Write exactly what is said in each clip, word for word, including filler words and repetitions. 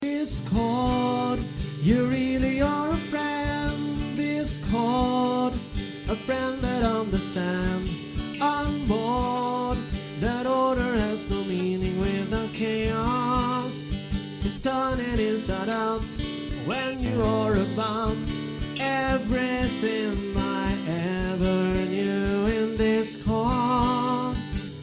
Discord, you really are a friend. Discord, a friend that understands. On board, that order has no meaning without chaos. It's turning inside out when you are about everything I ever knew in Discord.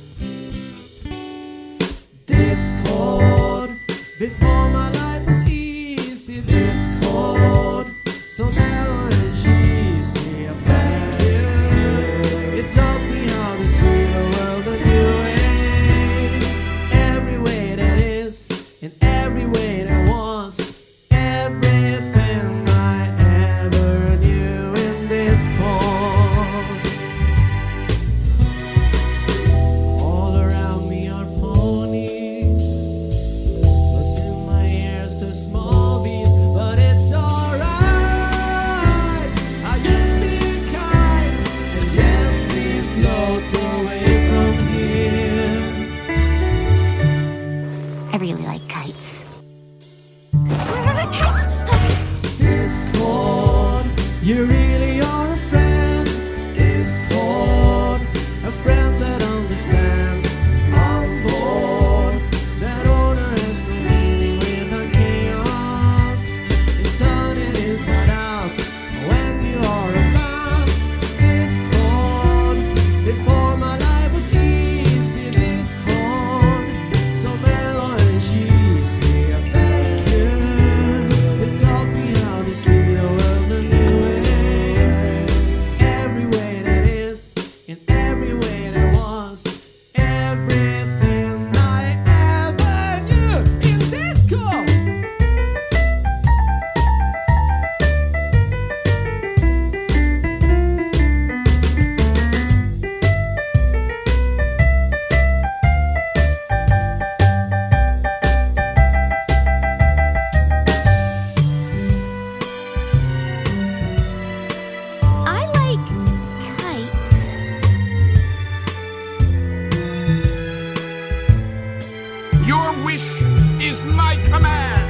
Discord, before my life was easy. Discord, so now it's easy. I thank you. It taught me how to see the world a new way. Every way that is, in every way that was, everything I ever knew in Discord. All around me are ponies, plus in my ears a small beast, but it's alright. I just be a kite and gently float away from here. I really like kites. Discord, you really are a friend. Discord, a friend that understands. On board, that order has no meaning without chaos. It's turning inside out when you are about. Discord, before my life was easy. Discord, so mellow and cheesy. I thank you. It taught me how to see the world a new way. Every way that is, in every way that was, everything I ever knew in Discord. I like kites. Your wish is my command.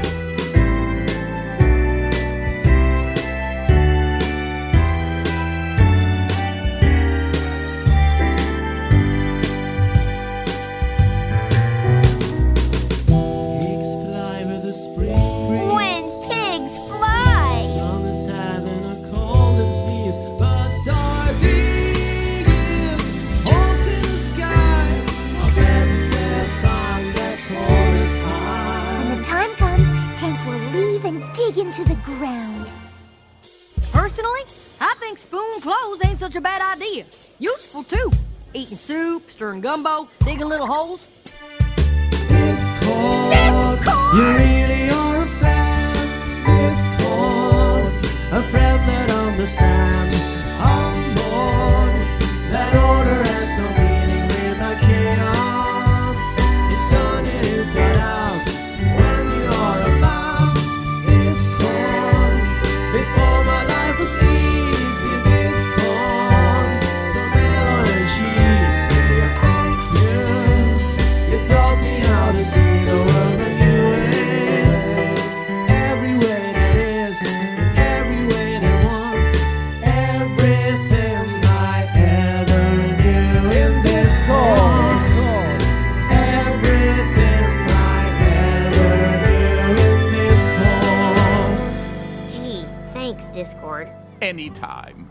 Pigs fly with the spring breeze. When pigs fly. Sun is having a cold and sneeze, but sardines, holes in the sky. I'll bet that thunder tortoise high. When the time comes, Tank will leave and dig into the ground. Personally, I think spoon clothes ain't such a bad idea. Useful too. Eating soup, stirring gumbo, digging little holes. Discord, Discord! you really are a friend. Discord, a friend that understands. On board, that order has no meaning without chaos. It's turning inside out when you are about. Discord, before my life was easy. Discord, so mellow and cheesy. Thank you. You taught me how to see the world a new way. Every way that is, every way that was, everything I ever knew in Discord. Everything I ever knew in Discord. Gee, thanks, Discord. Anytime.